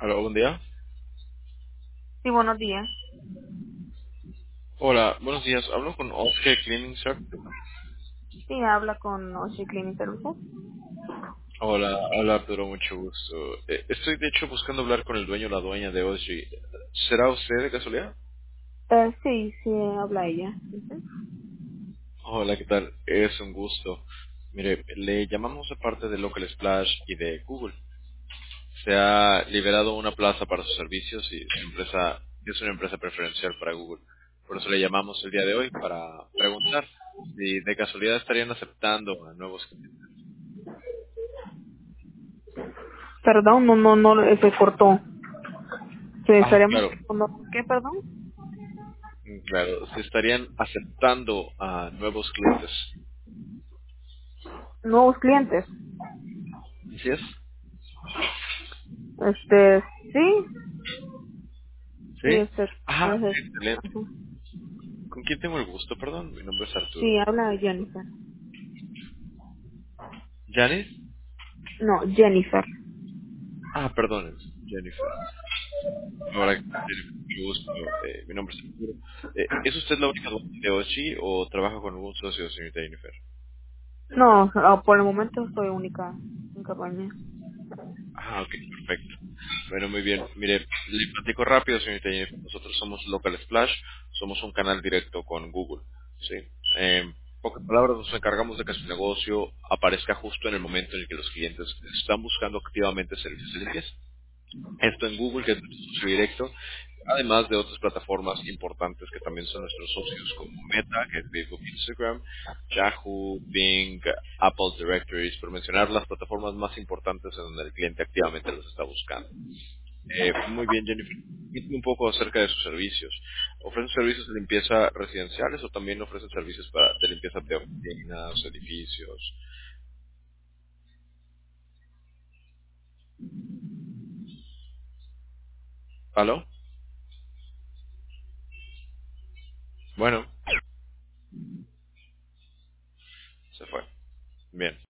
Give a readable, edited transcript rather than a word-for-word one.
Hola, buen día. Sí, buenos días. Hola, buenos días. Hablo con Oscar Cleaning Service. Sí, habla con Ocean Cleaning Services. Hola, hola Arturo, mucho gusto. Estoy de hecho buscando hablar con el dueño o la dueña de Oshi. ¿Será usted de casualidad? Sí, sí, habla ella. Ujú. Hola, ¿qué tal? Es un gusto. Mire, le llamamos de parte de Local Splash y de Google. Se ha liberado una plaza para sus servicios y su empresa es una empresa preferencial para Google. Por eso le llamamos el día de hoy para preguntar si de casualidad estarían aceptando a nuevos clientes. Perdón, no, se cortó. Ah, Estaremos, claro. ¿qué, perdón? Claro, se estarían aceptando a nuevos clientes. Nuevos clientes. ¿Así es? Sí, sí, ¿Sí? Ajá, ese- excelente. ajá. ¿Con quién tengo el gusto? Perdón, mi nombre es Sí, Arturo. habla Jennifer. ¿Janis? No, Jennifer. Ah, perdón, Jennifer. Ahora, Jennifer, mucho gusto. Mi nombre es Arturo. ¿Es usted la única dueña de Ochi o trabaja con algún socio, señorita Jennifer? No, por el momento soy única dueña. Ah, ok, perfecto. Bueno, muy bien. Mire, le platico rápido, señorita Jennifer. Nosotros somos Local Splash, somos un canal directo con Google. ¿Sí? En pocas palabras, nos encargamos de que su negocio aparezca justo en el momento en el que los clientes están buscando activamente servicios de limpieza. Esto en Google, que es nuestro socio directo, además de otras plataformas importantes que también son nuestros socios, como Meta, que es Facebook e Instagram, Yahoo, Bing, Apple Directories, por mencionar las plataformas más importantes en donde el cliente activamente los está buscando. Muy bien, Jennifer. Cuéntame un poco acerca de sus servicios. ¿Ofrecen servicios de limpieza residenciales o también ofrecen servicios de limpieza de oficinas, edificios? ¿Aló? Bueno, se fue. Bien.